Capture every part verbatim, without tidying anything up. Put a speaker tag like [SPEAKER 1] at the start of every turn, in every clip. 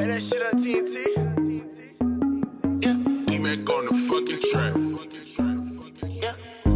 [SPEAKER 1] Play that shit on T N T.
[SPEAKER 2] Yeah. E-Mac on the fucking track.
[SPEAKER 1] Yeah.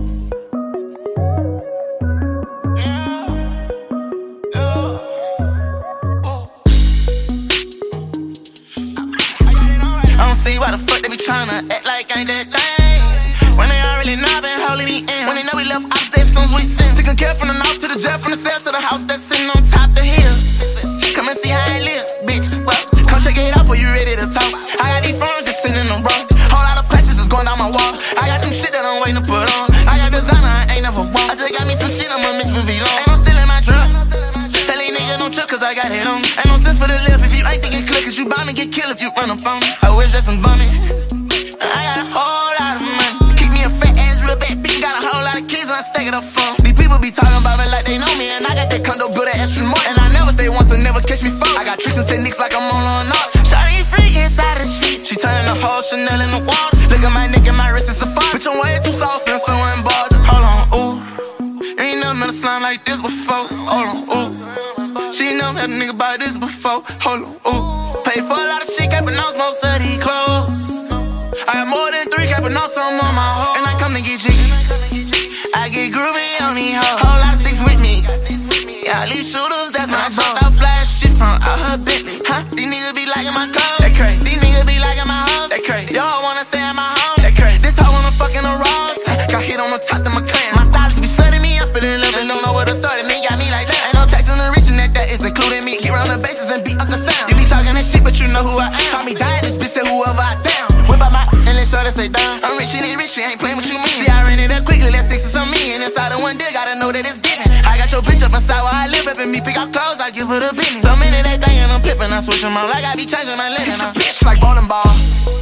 [SPEAKER 3] I don't see why the fuck they be tryna act like I ain't that thing. When they already know I been holding me in. When they know we left upstairs soon as we sin. Taking care from the north to the jail, from the cell to the house that's sitting on top the hill. Come and see how I live, bitch. Well, come check it out before you ready to talk. I got these phones just sitting in them bro. Whole lot of places just going down my wall. I got some shit that I'm waiting to put on. I got designer, I ain't never bought. I just got me some shit, I'ma mix with Vito. Ain't no stealing my truck. Tell these niggas don't trip cause I got it on. Ain't no sense for the live if you ain't thinking clear, cause you bound to get killed if you run up on me. I wish that's some bumming. I got a whole lot of money. Keep me a fat ass real bad bitch. Got a whole lot of kids and I stack it up phone. These people be talking about me like they know me, and I got that condo built at extra more. And I never stay once and never catch me fall. I got tricks and techniques like I'm on or not. Shawty freak inside the sheets. She turning the whole Chanel in the water. Look at my neck and my wrist is a fire. Bitch, I'm way too soft and so involved. Hold on, ooh. Ain't never met a slime like this before. Hold on, ooh. She ain't never had a nigga buy this before. Hold on, ooh. Pay for a lot of shit, capping out most of these clothes. I got more than three capping out some on my hoe. And I come to get jiggy. I get groovy on these hoes. Whole lot of sticks with me. Yeah, all these shooters, that's my bro. I flash shit from out her Bentley. Huh? These niggas be liking my clothes. They crazy. These niggas be liking my hoes. They crazy. Yo, I wanna stay at my home. They crazy. This hoe wanna fucking a Ross. Got hit on the top of my clan. My stylist be flooding me. I'm feeling love and don't know where to start. And they got me like that. Ain't no taxing or reaching that. That is including me. Get round the bases and beat up the sound. You be talking that shit, but you know who I am. Try me dying, this bitch say whoever I down. Whip out my and let shorty say down. I'm rich, she ain't rich, she ain't playing what you mean. See, I ran it up quickly, that's sixty some million. Inside of one deal, gotta know that it's given. I got your bitch up inside where I live, helping me pick out clothes, I give her the business. So many that thing and I'm pippin', I switch them out like I be changing my linen. Hit your bitch like bowling ball.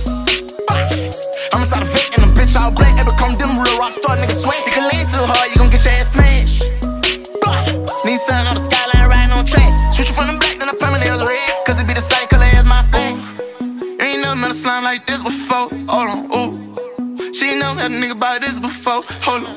[SPEAKER 3] I'm inside a vet and the bitch all black. It become them real rock star niggas sweat. You can lean too hard, you gon' get your ass smashed. Need sun on the skyline, riding on track. Shoot you from the black, then I put my nails red, cause it be the same color as my face. Ain't never met a slime like this before. Hold on, ooh. She ain't never had a nigga buy this before. Hold on,